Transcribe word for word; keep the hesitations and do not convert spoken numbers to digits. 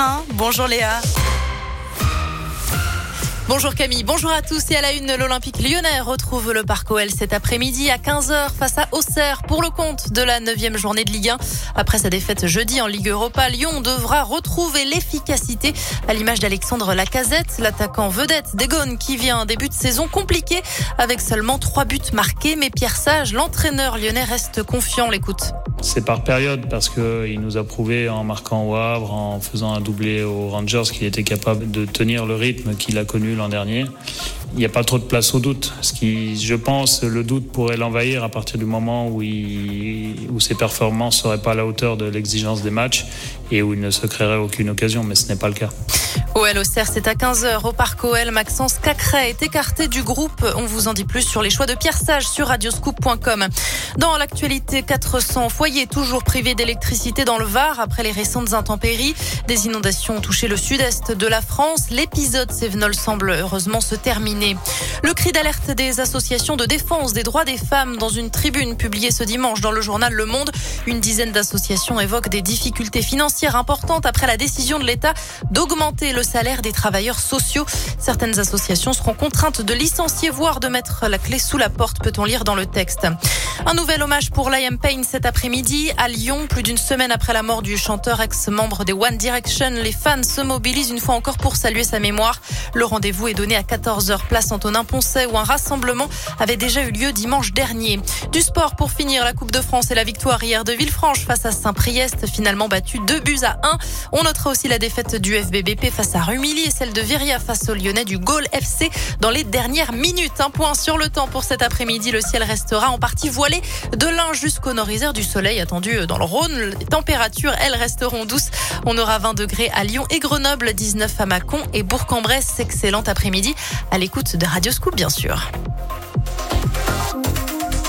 terrain. Bonjour Léa. Bonjour Camille, bonjour à tous et à la une, l'Olympique lyonnais retrouve le Parc O L cet après-midi à quinze heures face à Auxerre pour le compte de la neuvième journée de Ligue un. Après sa défaite jeudi en Ligue Europa, Lyon devra retrouver l'efficacité à l'image d'Alexandre Lacazette, l'attaquant vedette des Gones qui vient un début de saison compliqué avec seulement trois buts marqués. Mais Pierre Sage, l'entraîneur lyonnais, reste confiant, l'écoute. C'est par période parce qu'il nous a prouvé en marquant au Havre, en faisant un doublé aux Rangers qu'il était capable de tenir le rythme qu'il a connu l'an dernier. Il n'y a pas trop de place au doute. Ce qui, je pense, le doute pourrait l'envahir à partir du moment où, il, où ses performances ne seraient pas à la hauteur de l'exigence des matchs et où il ne se créerait aucune occasion, mais ce n'est pas le cas. O L Auxerre, c'est à quinze heures au Parc O L. Maxence Cacré est écarté du groupe. On vous en dit plus sur les choix de Pierre Sage sur radioscoop point com. Dans l'actualité, quatre cents foyers toujours privés d'électricité dans le Var après les récentes intempéries. Des inondations ont touché le sud-est de la France. L'épisode Cévenol semble heureusement se terminer. Le cri d'alerte des associations de défense des droits des femmes dans une tribune publiée ce dimanche dans le journal Le Monde. Une dizaine d'associations évoquent des difficultés financières importantes après la décision de l'État d'augmenter le salaire des travailleurs sociaux. Certaines associations seront contraintes de licencier, voire de mettre la clé sous la porte, peut-on lire dans le texte. Un nouvel hommage pour Liam Payne cet après-midi à Lyon. Plus d'une semaine après la mort du chanteur ex-membre des One Direction, les fans se mobilisent une fois encore pour saluer sa mémoire. Le rendez-vous est donné à quatorze heures place Antonin-Poncet où un rassemblement avait déjà eu lieu dimanche dernier. Du sport pour finir, la Coupe de France et la victoire hier de Villefranche face à Saint-Priest, finalement battu deux buts à un. On notera aussi la défaite du F B B P face à Rumilly et celle de Viria face aux Lyonnais du Gaulle F C dans les dernières minutes. Un point sur le temps pour cet après-midi. Le ciel restera en partie voilé de l'Ain jusqu'au nord-isère, du soleil attendu dans le Rhône. Les températures, elles, resteront douces. On aura vingt degrés à Lyon et Grenoble, dix-neuf à Mâcon et Bourg-en-Bresse. Excellent après-midi à l'écoute de Radioscoop, bien sûr.